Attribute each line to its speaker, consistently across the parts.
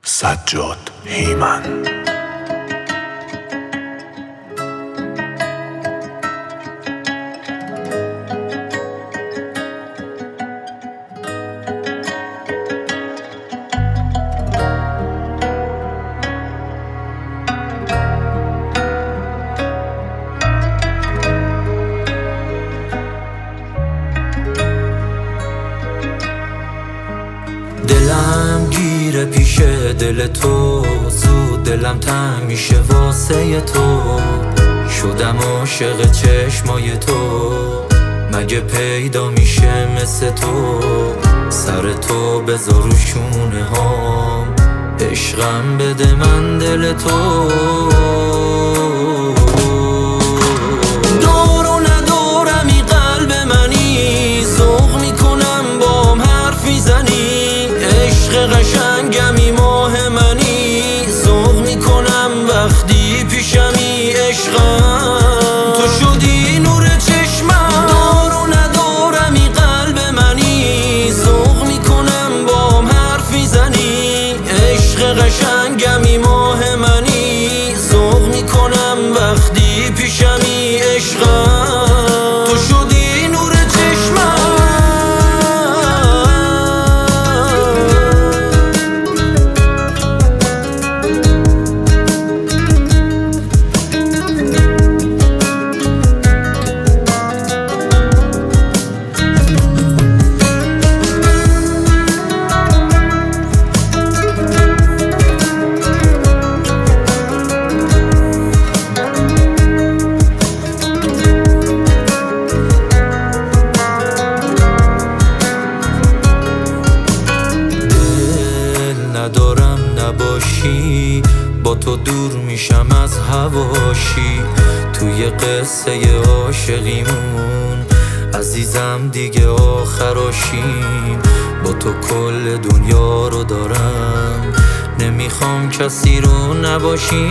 Speaker 1: سجاد هیمن.
Speaker 2: دلم گیره پیش دل تو، زود دلم تنگ میشه واسه تو. شدم عاشق چشمای تو، مگه پیدا میشه مثل تو؟ سر تو بذار رو شونه هام، عشقم بده من دل تو. دار و ندارمی قلب منی، ذوق میکنم بام حرفی زنی. عشق قشنگمی ماه منی، ذوق میکنم وقتی پیشمی. عشقم تو شدی نور چشمم. دار و ندارمی قلب منی، ذوق میکنم بام حرفی زنی. عشق قشنگمی ماه منی، ذوق میکنم وقتی پیشمی. عشقم تو شدی نور چشمم. ندارم نباشی، با تو دور میشم از هواشی. توی قصه عاشقیمون عزیزم دیگه آخراشیم. با تو کل دنیا رو دارم، نمیخوام کسی رو نباشی.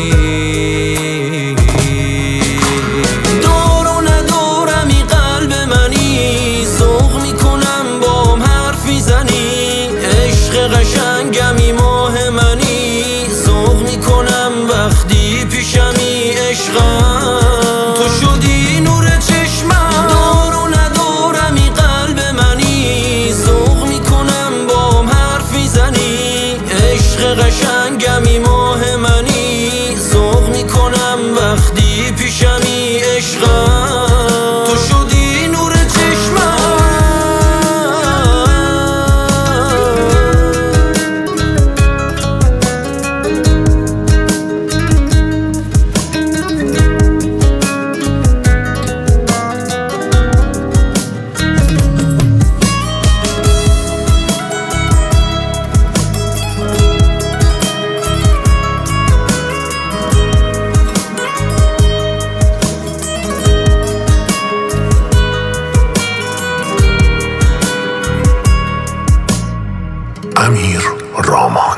Speaker 2: دار و ندارمی قلب منی، ذوق میکنم بام حرفی زنی. عشق قشنگمی ماه منی، ذوق میکنم وقتی پیشمی. عشقم تو شدی نور چشمم. دار و ندارمی قلب منی، ذوق میکنم بام حرفی زنی. عشق قشنگمی ماه منی، ذوق میکنم وقتی پیشمی. عشقم تو شدی نور چشمم.
Speaker 1: امیر رامان.